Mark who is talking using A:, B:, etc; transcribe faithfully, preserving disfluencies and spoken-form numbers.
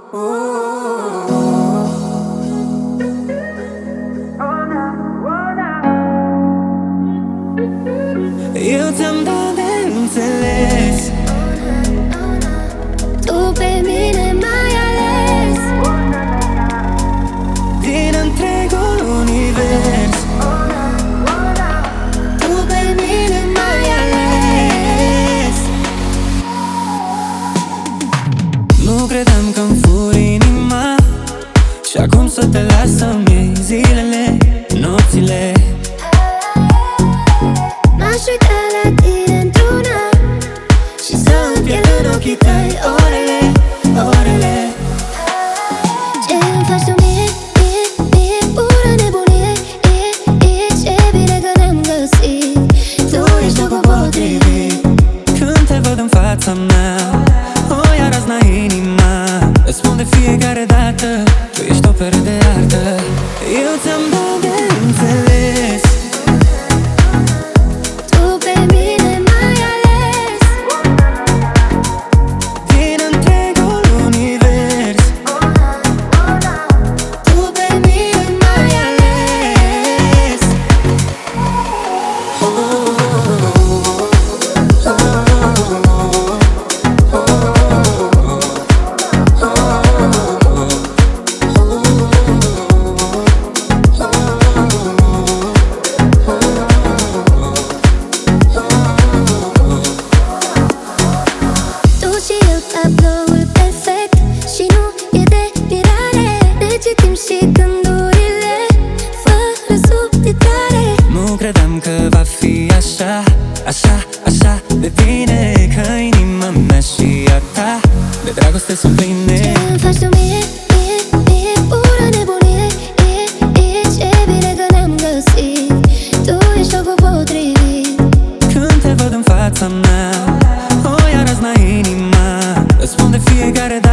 A: Eu ți-am dat de înțeles,
B: tu pe mine m-ai ales
A: din întregul univers.
B: Tu pe mine m-ai ales.
A: Nu credeam că-mi furi inima și acum să te las să-mi iei zilele, nopțile.
B: M-aș uita la tine într-una
A: și să-mi pierd în ochii tăi orele, orele.
B: Ce-mi faci tu mie, mie, mie, pură nebunie, e, e, ce bine că ne-am găsit. Tu ești locul potrivit.
A: Când te văd în fața mea, o ia razna inima. Îți spun de fiecare dată, tu ești o operă de artă. Eu ți-am dat de înțeles,
B: Tu pe mine m-ai ales
A: din întregul univers.
B: Tu pe mine m-ai ales. Tu și eu, tabloul perfect și nu e de mirare. Ne citim și gândurile fără subtitrare.
A: Nu credeam că va fi așa, așa, așa de bine, că inima mea și a ta de dragoste sunt pline.
B: Ce-mi faci tu mie, mie, mie, pură nebunie, e, e, ce bine că ne-am găsit. Tu ești locul potrivit.
A: Când te văd în fața mea, o ia razna inima. Îți spun de fiecare